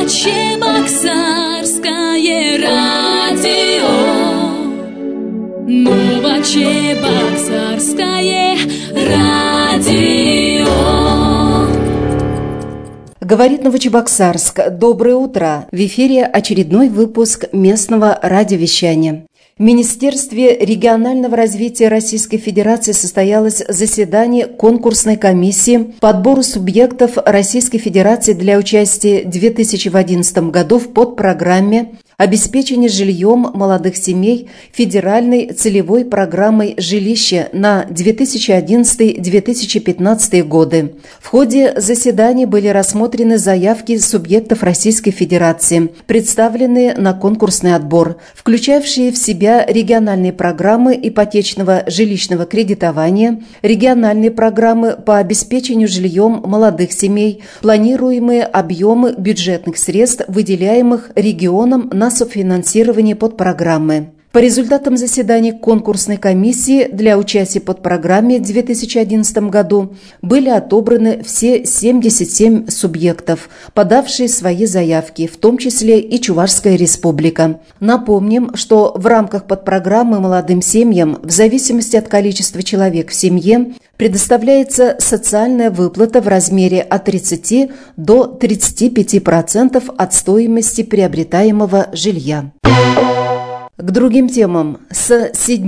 Новочебоксарское радио. Новочебоксарское радио. Говорит Новочебоксарск. Доброе утро. В эфире очередной выпуск местного радиовещания. В Министерстве регионального развития Российской Федерации состоялось заседание конкурсной комиссии по отбору субъектов Российской Федерации для участия в 2011 году в подпрограмме «Обеспечение жильем молодых семей» Федеральной целевой программой «Жилище» на 2011-2015 годы. В ходе заседания были рассмотрены заявки субъектов Российской Федерации, представленные на конкурсный отбор, включавшие в себя региональные программы ипотечного жилищного кредитования, региональные программы по обеспечению жильем молодых семей, планируемые объемы бюджетных средств, выделяемых регионам на софинансирование подпрограммы. По результатам заседаний конкурсной комиссии для участия в подпрограмме в 2011 году были отобраны все 77 субъектов, подавшие свои заявки, в том числе и Чувашская республика. Напомним, что в рамках подпрограммы молодым семьям, в зависимости от количества человек в семье, предоставляется социальная выплата в размере от 30 до 35% от стоимости приобретаемого жилья. К другим темам. С 7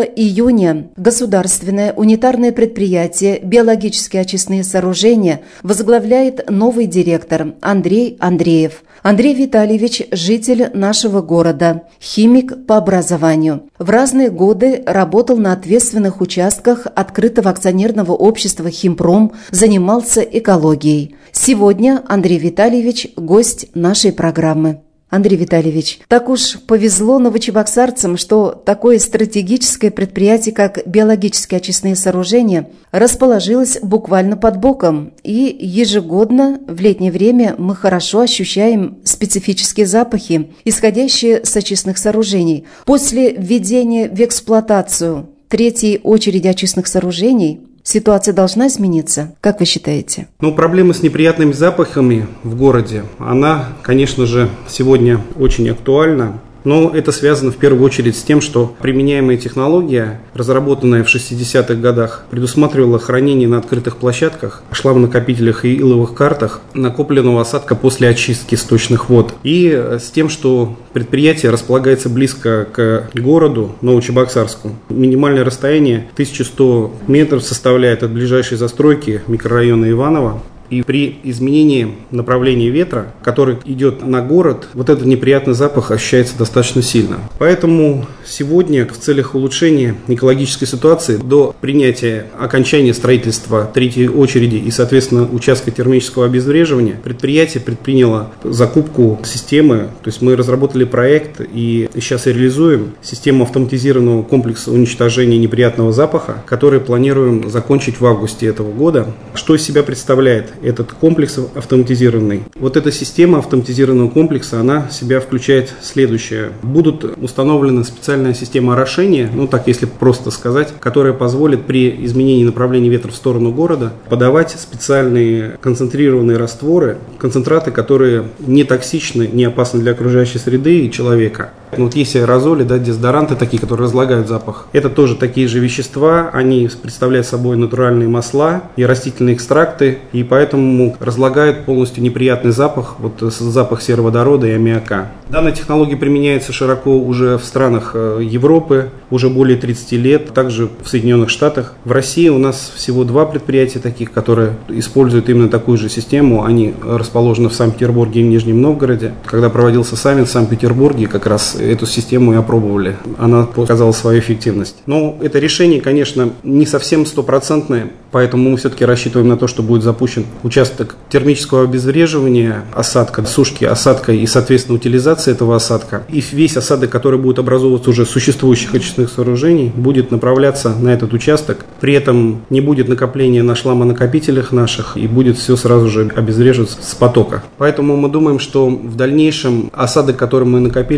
июня государственное унитарное предприятие «Биологические очистные сооружения» возглавляет новый директор Андрей Андреев. Андрей Витальевич – житель нашего города, химик по образованию. В разные годы работал на ответственных участках открытого акционерного общества «Химпром», занимался экологией. Сегодня Андрей Витальевич – гость нашей программы. Андрей Витальевич, так уж повезло новочебоксарцам, что такое стратегическое предприятие, как биологические очистные сооружения, расположилось буквально под боком, и ежегодно в летнее время мы хорошо ощущаем специфические запахи, исходящие с очистных сооружений. После введения в эксплуатацию третьей очереди очистных сооружений ситуация должна измениться? Как вы считаете? Проблема с неприятными запахами в городе, она, конечно же, сегодня очень актуальна. Но это связано в первую очередь с тем, что применяемая технология, разработанная в 60-х годах, предусматривала хранение на открытых площадках, шлаконакопителях и иловых картах накопленного осадка после очистки сточных вод. И с тем, что предприятие располагается близко к городу Новочебоксарску. Минимальное расстояние 1100 метров составляет от ближайшей застройки микрорайона Иваново. И при изменении направления ветра, который идет на город, вот этот неприятный запах ощущается достаточно сильно. Поэтому сегодня в целях улучшения экологической ситуации до принятия окончания строительства третьей очереди и, соответственно, участка термического обезвреживания предприятие предприняло закупку системы. То есть мы разработали проект и сейчас реализуем систему автоматизированного комплекса уничтожения неприятного запаха, который планируем закончить в августе этого года. Что из себя представляет этот комплекс автоматизированный? Вот эта система автоматизированного комплекса, она в себя включает следующее. Будут установлены специальная система орошения, так если просто сказать, которая позволит при изменении направления ветра в сторону города подавать специальные концентрированные растворы, концентраты, которые не токсичны, не опасны для окружающей среды и человека. Есть аэрозоли, дезодоранты такие, которые разлагают запах. Это тоже такие же вещества, они представляют собой натуральные масла и растительные экстракты, и поэтому разлагают полностью неприятный запах, запах сероводорода и аммиака. Данная технология применяется широко уже в странах Европы, уже более 30 лет, также в Соединенных Штатах. В России у нас всего 2 предприятия таких, которые используют именно такую же систему. Они расположены в Санкт-Петербурге и в Нижнем Новгороде. Когда проводился саммит в Санкт-Петербурге, как раз эту систему и опробовали. Она показала свою эффективность. Но это решение, конечно, не совсем стопроцентное, поэтому мы все-таки рассчитываем на то, что будет запущен участок термического обезвреживания осадка, сушки осадка и, соответственно, утилизации этого осадка. И весь осадок, который будет образовываться уже с существующих очистных сооружений, будет направляться на этот участок. При этом не будет накопления на шламонакопителях наших, и будет все сразу же обезвреживаться с потока. Поэтому мы думаем, что в дальнейшем осадок, который мы накопили, рассчитываем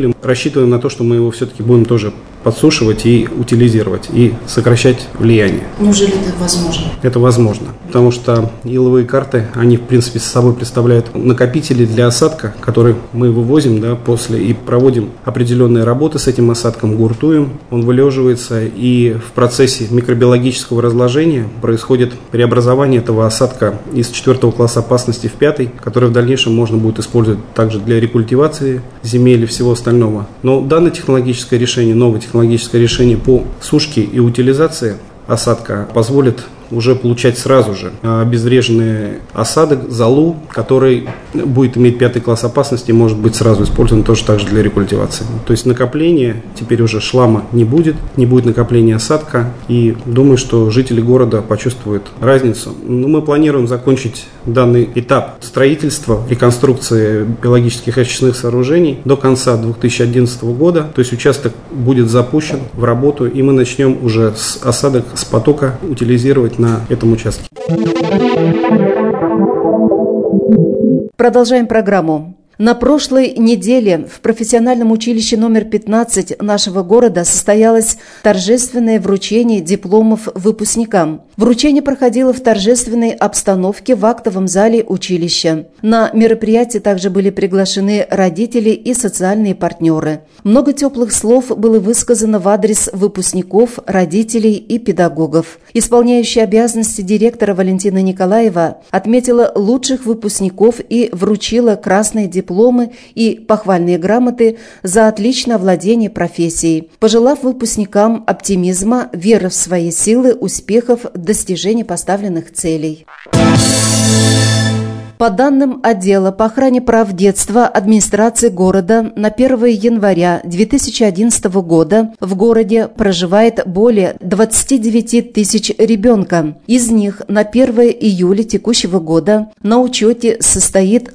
рассчитываем на то, что мы его все-таки будем тоже подсушивать и утилизировать, и сокращать влияние. Неужели это возможно? Это возможно, потому что иловые карты, они, в принципе, с собой представляют накопители для осадка, который мы вывозим, да, после и проводим определенные работы с этим осадком, гуртуем, он вылеживается, и в процессе микробиологического разложения происходит преобразование этого осадка из 4 класса опасности в 5, который в дальнейшем можно будет использовать также для рекультивации земель и всего остального. Но данное технологическое решение, новое технологическое решение по сушке и утилизации осадка позволит уже получать сразу же обезвреженный осадок, золу, который будет иметь 5 класс опасности и может быть сразу использован тоже так же для рекультивации. То есть накопления теперь уже шлама не будет накопления осадка, и думаю, что жители города почувствуют разницу. Но мы планируем закончить данный этап строительства, реконструкции биологических очистных сооружений до конца 2011 года. То есть участок будет запущен в работу, и мы начнем уже осадок с потока утилизировать на этом участке. Продолжаем программу. На прошлой неделе в профессиональном училище номер 15 нашего города состоялось торжественное вручение дипломов выпускникам. Вручение проходило в торжественной обстановке в актовом зале училища. На мероприятие также были приглашены родители и социальные партнеры. Много теплых слов было высказано в адрес выпускников, родителей и педагогов. Исполняющая обязанности директора Валентина Николаева отметила лучших выпускников и вручила красные дипломы и похвальные грамоты за отличное овладение профессией, пожелав выпускникам оптимизма, веры в свои силы, успехов, достижения поставленных целей. По данным отдела по охране прав детства администрации города, на 1 января 2011 года в городе проживает более 29 тысяч ребенка. Из них на 1 июля текущего года на учете состоит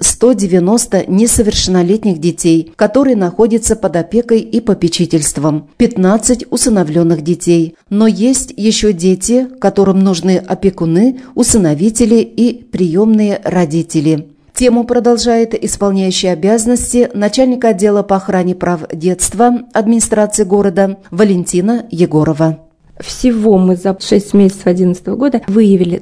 190 несовершеннолетних детей, которые находятся под опекой и попечительством, 15 усыновленных детей. Но есть еще дети, которым нужны опекуны, усыновители и приемные родители. Тему продолжает исполняющая обязанности начальника отдела по охране прав детства администрации города Валентина Егорова. Всего мы за 6 месяцев 2011 года выявили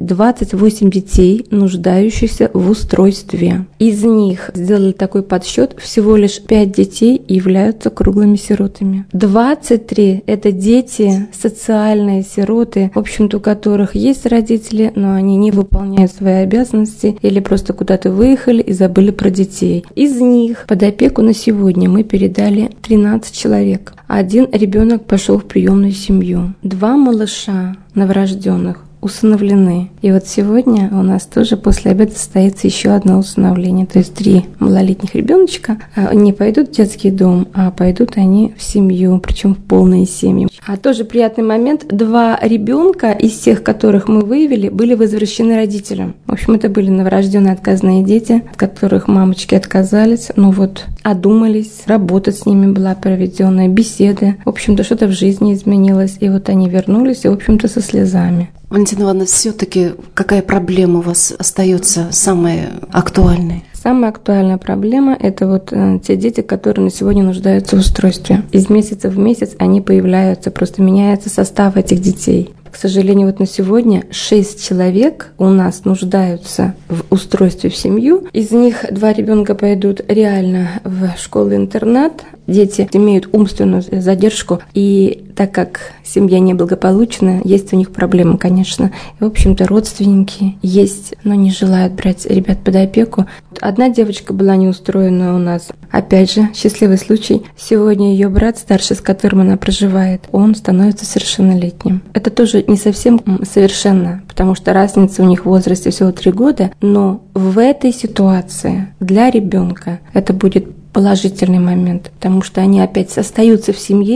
28 детей, нуждающихся в устройстве. Из них сделали такой подсчет, всего лишь 5 детей являются круглыми сиротами. 23 – это дети, социальные сироты, в общем-то, у которых есть родители, но они не выполняют свои обязанности или просто куда-то выехали и забыли про детей. Из них под опеку на сегодня мы передали 13 человек. Один ребенок пошел в приемную семью. 2 малыша новорожденных усыновлены. И вот сегодня у нас тоже после обеда состоится еще одно усыновление. То есть 3 малолетних ребеночка не пойдут в детский дом, а пойдут они в семью, причем в полные семьи. А тоже приятный момент. 2 ребенка из тех, которых мы выявили, были возвращены родителям. В общем, это были новорожденные отказные дети, от которых мамочки отказались, но вот одумались, работа с ними была проведенная, беседы. В общем-то, что-то в жизни изменилось. И вот они вернулись, и, в общем-то, со слезами. Валентина Ивановна, все-таки какая проблема у вас остается самая актуальной? Самая актуальная проблема – это вот те дети, которые на сегодня нуждаются в устройстве. Из месяца в месяц они появляются, просто меняется состав этих детей. К сожалению, вот на сегодня 6 человек у нас нуждаются в устройстве в семью. Из них 2 ребенка пойдут реально в школу-интернат. Дети имеют умственную задержку, и так как семья неблагополучная, есть у них проблемы, конечно. И, в общем-то, родственники есть, но не желают брать ребят под опеку. Одна девочка была не устроена у нас. Опять же, счастливый случай. Сегодня ее брат, старший, с которым она проживает, он становится совершеннолетним. Это тоже не совсем совершенно, потому что разница у них в возрасте всего 3 года, но в этой ситуации для ребенка это будет положительный момент, потому что они опять остаются в семье,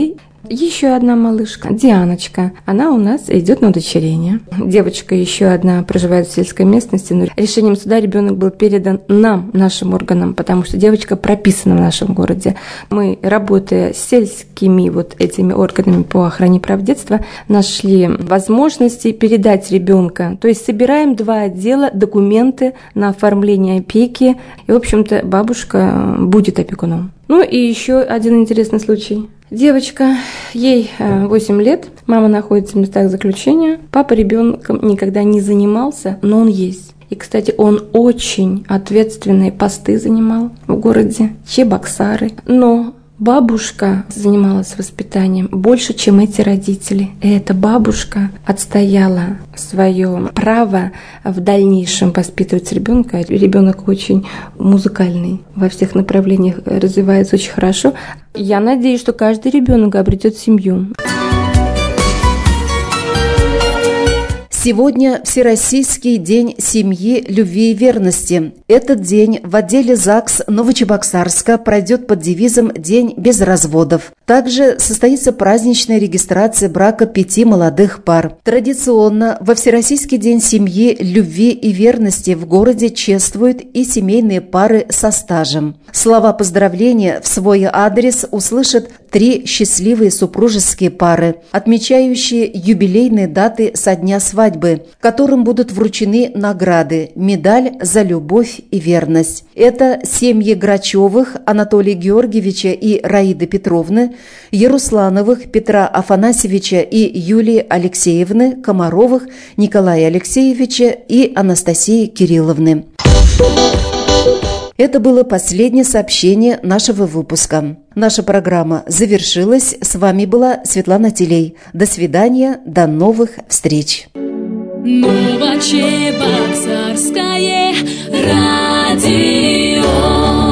Еще одна малышка, Дианочка, она у нас идет на удочерение. Девочка еще одна проживает в сельской местности, но решением суда ребенок был передан нам, нашим органам, потому что девочка прописана в нашем городе. Мы, работая с сельскими вот этими органами по охране прав детства, нашли возможности передать ребенка. То есть собираем два отдела, документы на оформление опеки, и, в общем-то, бабушка будет опекуном. Ну и еще один интересный случай. Девочка, ей 8 лет, мама находится в местах заключения, папа ребенком никогда не занимался, но он есть. И, кстати, он очень ответственные посты занимал в городе, чебоксары. Но бабушка занималась воспитанием больше, чем эти родители. И эта бабушка отстояла свое право в дальнейшем воспитывать ребенка. Ребенок очень музыкальный, во всех направлениях развивается очень хорошо. Я надеюсь, что каждый ребенок обретет семью. Сегодня Всероссийский день семьи, любви и верности. Этот день в отделе ЗАГС Новочебоксарска пройдет под девизом «День без разводов». Также состоится праздничная регистрация брака 5 молодых пар. Традиционно во Всероссийский день семьи, любви и верности в городе чествуют и семейные пары со стажем. Слова поздравления в свой адрес услышат 3 счастливые супружеские пары, отмечающие юбилейные даты со дня свадьбы, которым будут вручены награды «Медаль за любовь и верность». Это семьи Грачевых Анатолия Георгиевича и Раиды Петровны, Яруслановых Петра Афанасьевича и Юлии Алексеевны, Комаровых Николая Алексеевича и Анастасии Кирилловны. Это было последнее сообщение нашего выпуска. Наша программа завершилась. С вами была Светлана Телей. До свидания, до новых встреч. Новочебоксарское радио.